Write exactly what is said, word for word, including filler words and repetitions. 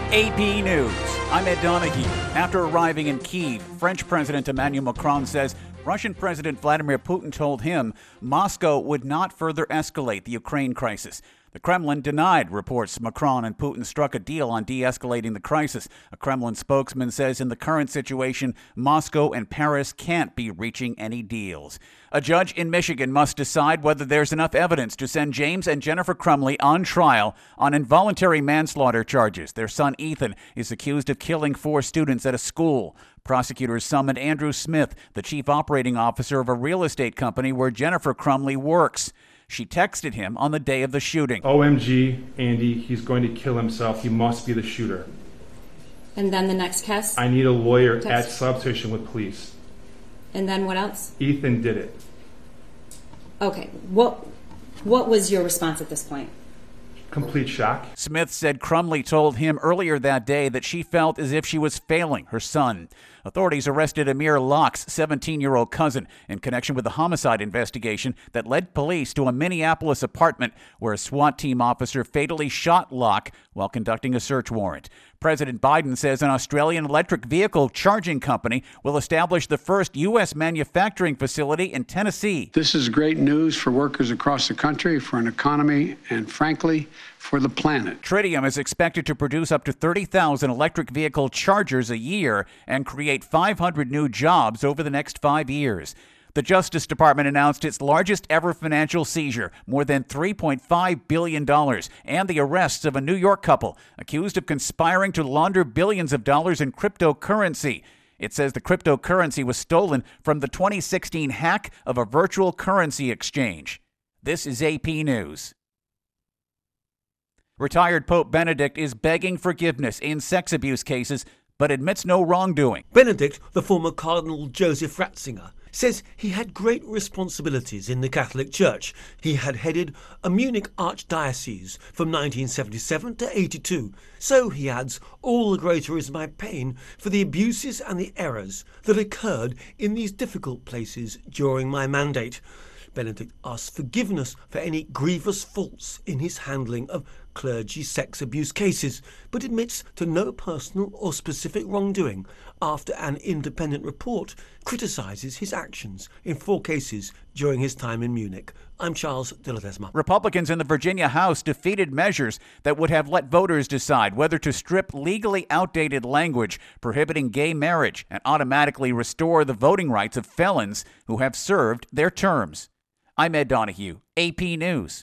A P News. I'm Ed Donahue. After arriving in Kyiv, French President Emmanuel Macron says Russian President Vladimir Putin told him Moscow would not further escalate the Ukraine crisis. The Kremlin denied reports Macron and Putin struck a deal on de-escalating the crisis. A Kremlin spokesman says in the current situation, Moscow and Paris can't be reaching any deals. A judge in Michigan must decide whether there's enough evidence to send James and Jennifer Crumley on trial on involuntary manslaughter charges. Their son Ethan is accused of killing four students at a school. Prosecutors summoned Andrew Smith, the chief operating officer of a real estate company where Jennifer Crumley works. She texted him on the day of the shooting. O M G, Andy, he's going to kill himself. He must be the shooter. And then the next test? I need a lawyer Text. at substation with police. And then what else? Ethan did it. Okay, what what was your response at this point? Complete shock. Smith said Crumley told him earlier that day that she felt as if she was failing her son. Authorities arrested Amir Locke's seventeen-year-old cousin in connection with the homicide investigation that led police to a Minneapolis apartment where a SWAT team officer fatally shot Locke while conducting a search warrant. President Biden says an Australian electric vehicle charging company will establish the first U S manufacturing facility in Tennessee. This is great news for workers across the country, for an economy, and frankly, for the planet. Tritium is expected to produce up to thirty thousand electric vehicle chargers a year and create five hundred new jobs over the next five years. The Justice Department announced its largest ever financial seizure, more than three point five billion dollars, and the arrests of a New York couple accused of conspiring to launder billions of dollars in cryptocurrency. It says the cryptocurrency was stolen from the twenty sixteen hack of a virtual currency exchange. This is A P News. Retired Pope Benedict is begging forgiveness in sex abuse cases, but admits no wrongdoing. Benedict, the former Cardinal Joseph Ratzinger, says he had great responsibilities in the Catholic Church. He had headed a Munich archdiocese from nineteen seventy-seven to eighty-two. So, he adds, all the greater is my pain for the abuses and the errors that occurred in these difficult places during my mandate. Benedict asks forgiveness for any grievous faults in his handling of clergy sex abuse cases, but admits to no personal or specific wrongdoing after an independent report criticises his actions in four cases during his time in Munich. I'm Charles de Ledesma. Republicans in the Virginia House defeated measures that would have let voters decide whether to strip legally outdated language prohibiting gay marriage and automatically restore the voting rights of felons who have served their terms. I'm Ed Donahue, A P News.